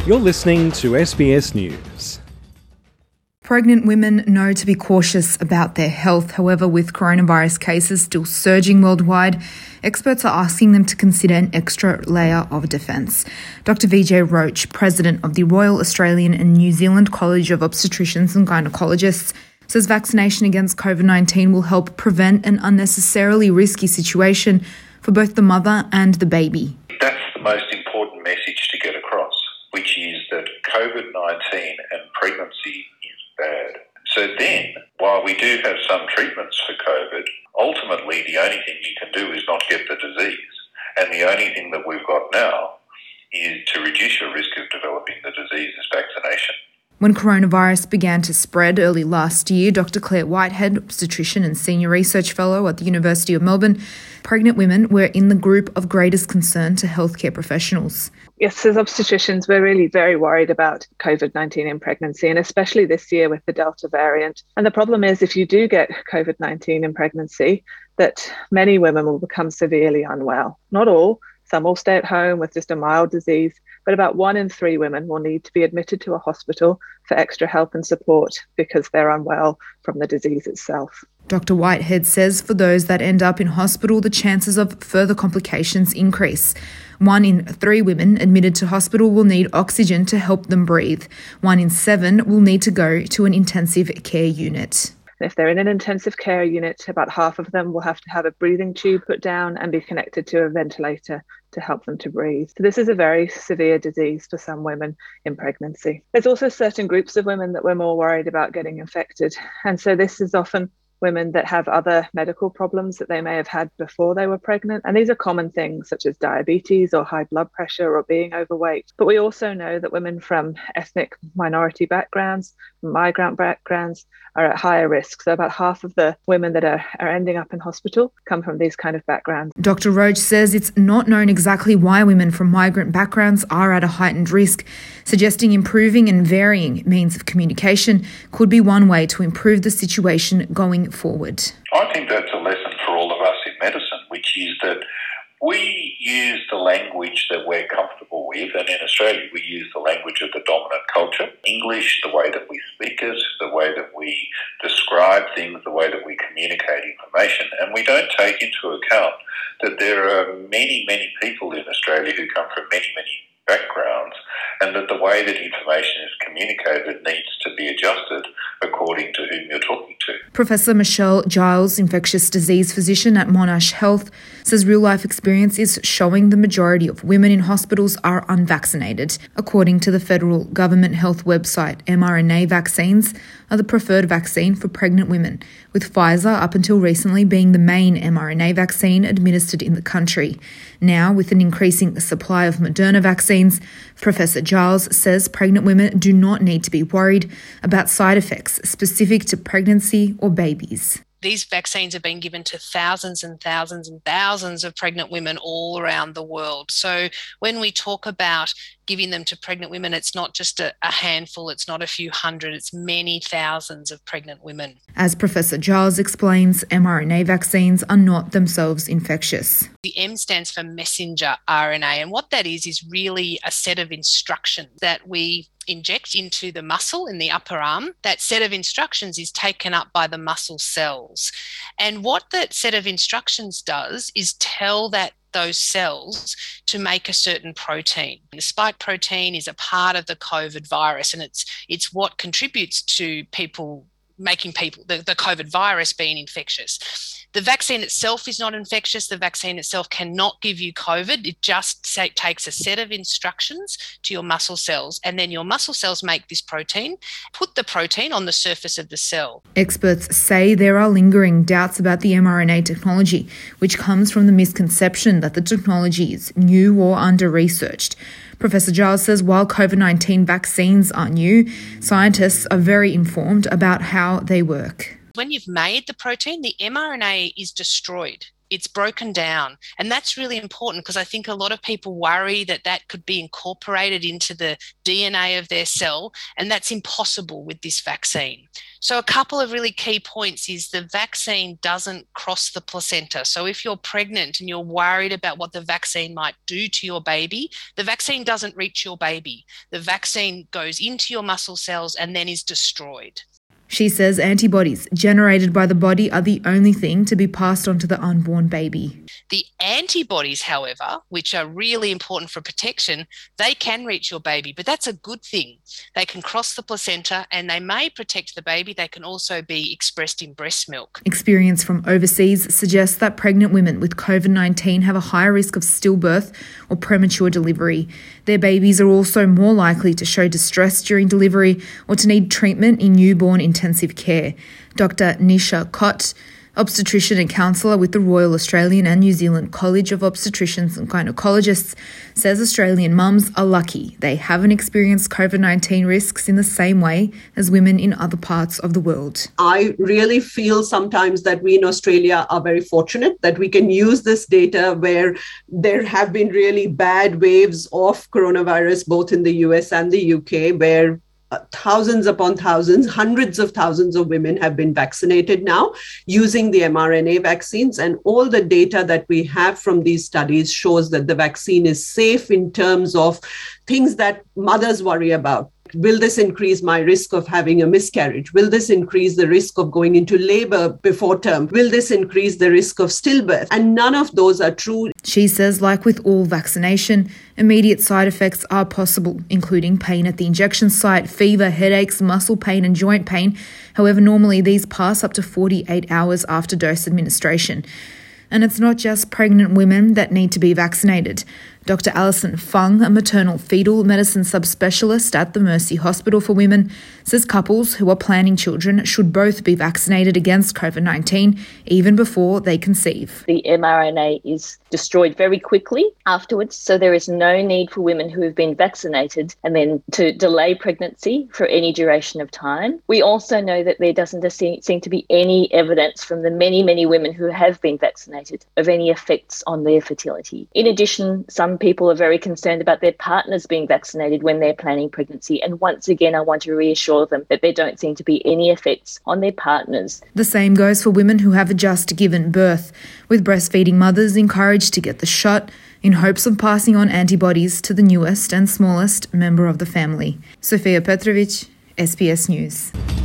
You're listening to SBS News. Pregnant women know to be cautious about their health. However, with coronavirus cases still surging worldwide, experts are asking them to consider an extra layer of defence. Dr. Vijay Roach, president of the Royal Australian and New Zealand College of Obstetricians and Gynecologists, says vaccination against COVID-19 will help prevent an unnecessarily risky situation for both the mother and the baby. That's the most important message to get across, which is that COVID-19 and pregnancy is bad. So then, while we do have some treatments for COVID, ultimately the only thing you can do is not get the disease. And the only thing that we've got now is to reduce your risk of developing the disease is vaccination. When coronavirus began to spread early last year, Dr. Claire Whitehead, obstetrician and senior research fellow at the University of Melbourne, pregnant women were in the group of greatest concern to healthcare professionals. Yes, as obstetricians, we're really very worried about COVID-19 in pregnancy, and especially this year with the Delta variant. And the problem is, if you do get COVID-19 in pregnancy, that many women will become severely unwell. Not all. Some will stay at home with just a mild disease, but about 1 in 3 women will need to be admitted to a hospital for extra help and support because they're unwell from the disease itself. Dr. Whitehead says for those that end up in hospital, the chances of further complications increase. 1 in 3 women admitted to hospital will need oxygen to help them breathe. 1 in 7 will need to go to an intensive care unit. If they're in an intensive care unit, about half of them will have to have a breathing tube put down and be connected to a ventilator to help them to breathe. So this is a very severe disease for some women in pregnancy. There's also certain groups of women that we're more worried about getting infected. And so this is often women that have other medical problems that they may have had before they were pregnant. And these are common things such as diabetes or high blood pressure or being overweight. But we also know that women from ethnic minority backgrounds, migrant backgrounds, are at higher risk. So about half of the women that are ending up in hospital come from these kind of backgrounds. Dr. Roach says it's not known exactly why women from migrant backgrounds are at a heightened risk, suggesting improving and varying means of communication could be one way to improve the situation going forward. I think that's a lesson for all of us in medicine, which is that we use the language that we're comfortable with, and in Australia we use the language of the dominant culture. English, the way that we speak it, the way that we describe things, the way that we communicate information, and we don't take into account that there are many, many people in Australia who come from many, many backgrounds, and that the way that information is communicated needs to be adjusted according to whom you're talking to. Professor Michelle Giles, infectious disease physician at Monash Health, says real-life experience is showing the majority of women in hospitals are unvaccinated. According to the federal government health website, mRNA vaccines are the preferred vaccine for pregnant women, with Pfizer up until recently being the main mRNA vaccine administered in the country. Now, with an increasing supply of Moderna vaccines, Professor Giles says pregnant women do not need to be worried about side effects specific to pregnancy or babies. These vaccines have been given to thousands and thousands and thousands of pregnant women all around the world. So when we talk about giving them to pregnant women, it's not just a handful, it's not a few hundred, it's many thousands of pregnant women. As Professor Giles explains, mRNA vaccines are not themselves infectious. The M stands for messenger RNA, and what that is really a set of instructions that we inject into the muscle in the upper arm. That set of instructions is taken up by the muscle cells. And what that set of instructions does is tell those cells to make a certain protein. The spike protein is a part of the COVID virus, and it's what contributes to the COVID virus being infectious. The vaccine itself is not infectious. The vaccine itself cannot give you COVID. It just takes a set of instructions to your muscle cells, and then your muscle cells make this protein, put the protein on the surface of the cell. Experts say there are lingering doubts about the mRNA technology, which comes from the misconception that the technology is new or under-researched. Professor Giles says while COVID-19 vaccines are new, scientists are very informed about how they work. When you've made the protein, the mRNA is destroyed. It's broken down. And that's really important because I think a lot of people worry that could be incorporated into the DNA of their cell, and that's impossible with this vaccine. So a couple of really key points is the vaccine doesn't cross the placenta. So if you're pregnant and you're worried about what the vaccine might do to your baby, the vaccine doesn't reach your baby. The vaccine goes into your muscle cells and then is destroyed. She says antibodies generated by the body are the only thing to be passed on to the unborn baby. The antibodies, however, which are really important for protection, they can reach your baby, but that's a good thing. They can cross the placenta and they may protect the baby. They can also be expressed in breast milk. Experience from overseas suggests that pregnant women with COVID-19 have a higher risk of stillbirth or premature delivery. Their babies are also more likely to show distress during delivery or to need treatment in newborn intensive care. Dr. Nisha Kott, obstetrician and counsellor with the Royal Australian and New Zealand College of Obstetricians and Gynecologists, says Australian mums are lucky they haven't experienced COVID-19 risks in the same way as women in other parts of the world. I really feel sometimes that we in Australia are very fortunate that we can use this data where there have been really bad waves of coronavirus, both in the US and the UK, where thousands upon thousands, hundreds of thousands of women have been vaccinated now using the mRNA vaccines. And all the data that we have from these studies shows that the vaccine is safe in terms of things that mothers worry about. Will this increase my risk of having a miscarriage? Will this increase the risk of going into labor before term? Will this increase the risk of stillbirth? And none of those are true. She says, like with all vaccination, immediate side effects are possible, including pain at the injection site, fever, headaches, muscle pain and joint pain. However, normally these pass up to 48 hours after dose administration. And it's not just pregnant women that need to be vaccinated. Dr. Alison Fung, a maternal fetal medicine subspecialist at the Mercy Hospital for Women, says couples who are planning children should both be vaccinated against COVID-19 even before they conceive. The mRNA is destroyed very quickly afterwards, so there is no need for women who have been vaccinated and then to delay pregnancy for any duration of time. We also know that there doesn't seem to be any evidence from the many, many women who have been vaccinated of any effects on their fertility. In addition, some people are very concerned about their partners being vaccinated when they're planning pregnancy. And once again, I want to reassure them that there don't seem to be any effects on their partners. The same goes for women who have just given birth, with breastfeeding mothers encouraged to get the shot in hopes of passing on antibodies to the newest and smallest member of the family. Sofia Petrovic, SBS News.